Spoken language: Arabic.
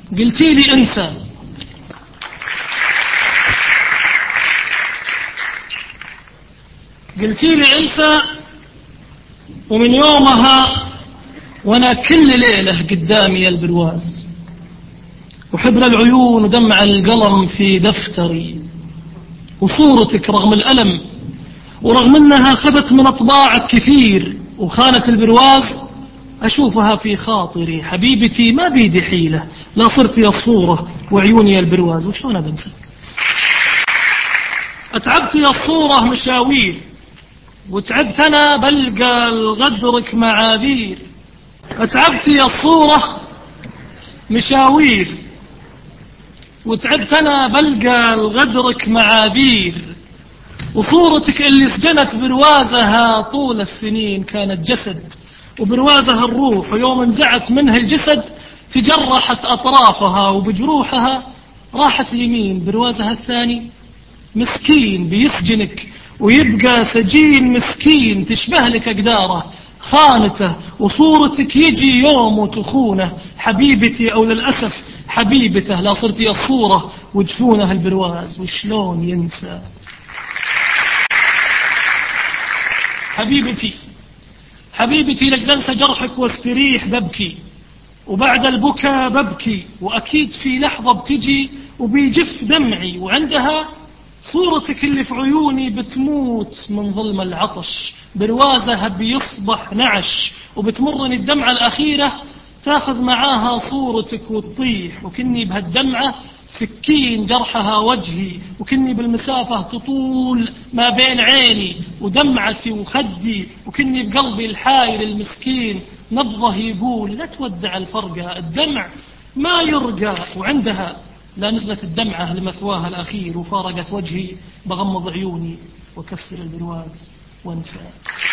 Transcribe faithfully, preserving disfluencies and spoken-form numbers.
قلتي لي انسى، قلتي لي انسى، ومن يومها وانا كل ليلة قدامي البرواز، وحبر العيون ودمع القلم في دفتري، وصورتك رغم الألم ورغم انها خذت من اطباعك كثير وخانت البرواز، اشوفها في خاطري حبيبتي ما بيدي حيلة، لا صرتي الصورة وعيوني البرواز. وشلون بنسى؟ اتعبتي الصورة مشاوير، وتعبت انا بلقى الغدرك معاذير. اتعبتي الصورة مشاوير، وتعبت انا بلقى الغدرك معاذير، وصورتك اللي سجنت بروازها طول السنين كانت جسد، وبروازها الروح، ويوم انزعت منها الجسد تجرحت أطرافها، وبجروحها راحت اليمين بروازها الثاني. مسكين بيسجنك ويبقى سجين مسكين، تشبه لك أقداره خانته، وصورتك يجي يوم وتخونه حبيبتي، أو للأسف حبيبته، لا صرتي الصورة وجفونها البرواز. وشلون ينسى حبيبتي؟ حبيبتي لجل انسى جرحك واستريح ببكي، وبعد البكاء ببكي، وأكيد في لحظة بتجي وبيجف دمعي، وعندها صورتك اللي في عيوني بتموت من ظلم العطش، بروازها بيصبح نعش، وبتمرني الدمعة الأخيرة تاخذ معاها صورتك وتطيح، وكني بهالدمعة سكين جرحها وجهي، وكني بالمسافة تطول ما بين عيني ودمعتي وخدي، وكني بقلبي الحايل المسكين نبضه يقول لا تودع الفرقة، الدمع ما يرقى. وعندها لا نزلت الدمعة لمثواها الأخير، وفارقت وجهي بغمض عيوني وكسر البرواز وانسى.